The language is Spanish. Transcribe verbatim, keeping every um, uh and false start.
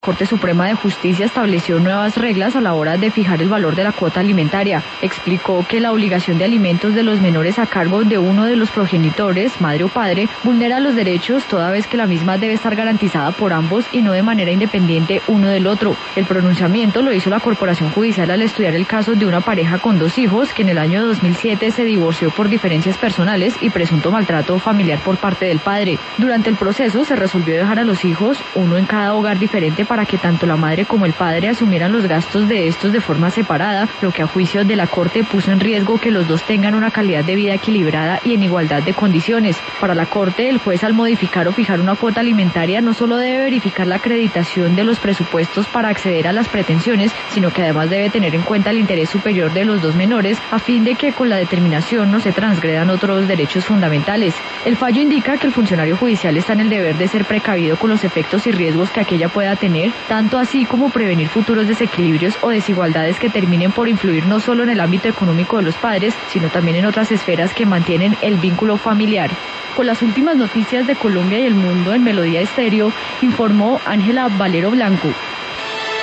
La Corte Suprema de Justicia estableció nuevas reglas a la hora de fijar el valor de la cuota alimentaria. Explicó que la obligación de alimentos de los menores a cargo de uno de los progenitores, madre o padre, vulnera los derechos toda vez que la misma debe estar garantizada por ambos y no de manera independiente uno del otro. El pronunciamiento lo hizo la Corporación Judicial al estudiar el caso de una pareja con dos hijos que en el año dos mil siete se divorció por diferencias personales y presunto maltrato familiar por parte del padre. Durante el proceso se resolvió dejar a los hijos, uno en cada hogar diferente, para que tanto la madre como el padre asumieran los gastos de estos de forma separada, lo que a juicio de la Corte puso en riesgo que los dos tengan una calidad de vida equilibrada y en igualdad de condiciones. Para la Corte, el juez, al modificar o fijar una cuota alimentaria, no solo debe verificar la acreditación de los presupuestos para acceder a las pretensiones, sino que además debe tener en cuenta el interés superior de los dos menores, a fin de que con la determinación no se transgredan otros derechos fundamentales. El fallo indica que el funcionario judicial está en el deber de ser precavido con los efectos y riesgos que aquella pueda tener, tanto así como prevenir futuros desequilibrios o desigualdades que terminen por influir no solo en el ámbito económico de los padres, sino también en otras esferas que mantienen el vínculo familiar. Con las últimas noticias de Colombia y el mundo en Melodía Estéreo, informó Ángela Valero Blanco.